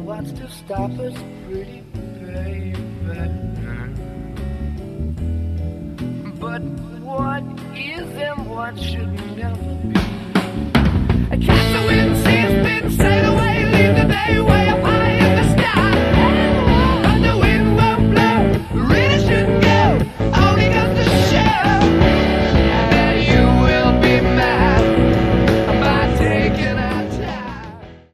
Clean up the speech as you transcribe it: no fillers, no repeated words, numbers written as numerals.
what's to stop us, pretty baby? But what is and what should never be? I catch the wind, sea has been sailing.